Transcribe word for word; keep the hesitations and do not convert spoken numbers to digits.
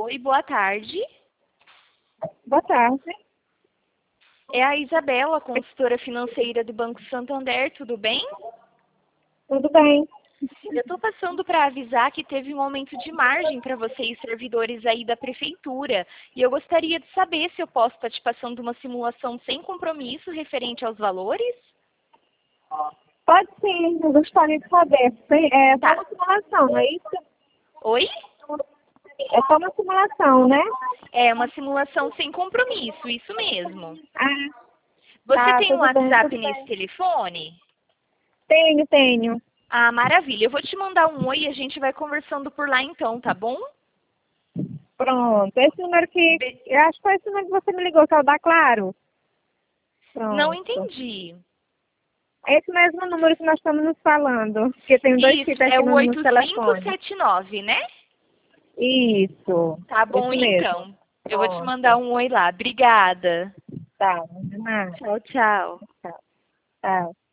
Oi, boa tarde. Boa tarde. É a Isabela, consultora financeira do Banco Santander, tudo bem? Tudo bem? Eu estou passando para avisar que teve um aumento de margem para vocês, servidores aí da prefeitura. E eu gostaria de saber se eu posso estar te passando uma simulação sem compromisso referente aos valores? Pode sim, eu gostaria de saber. Tem- É só Tá. uma simulação, não é isso? Oi? É só uma simulação, né? É uma simulação sem compromisso, isso mesmo. Ah, Você tá, tem um tudo bem, WhatsApp tudo nesse bem. telefone? Tenho, tenho. Ah, maravilha. Eu vou te mandar um oi e a gente vai conversando por lá então, tá bom? Pronto. Esse número que. Eu acho que foi esse número que você me ligou, que é o da Claro. Não Pronto. entendi. É esse mesmo número que nós estamos nos falando. Porque tem dois Isso, chips é aqui o no, no oito cinco telefone. sete nove, né? Isso. Tá bom Esse mesmo. então. Eu vou te mandar Pronto. um oi lá. Obrigada. Tá, não de nada. Tchau, tchau. Tchau. Tchau.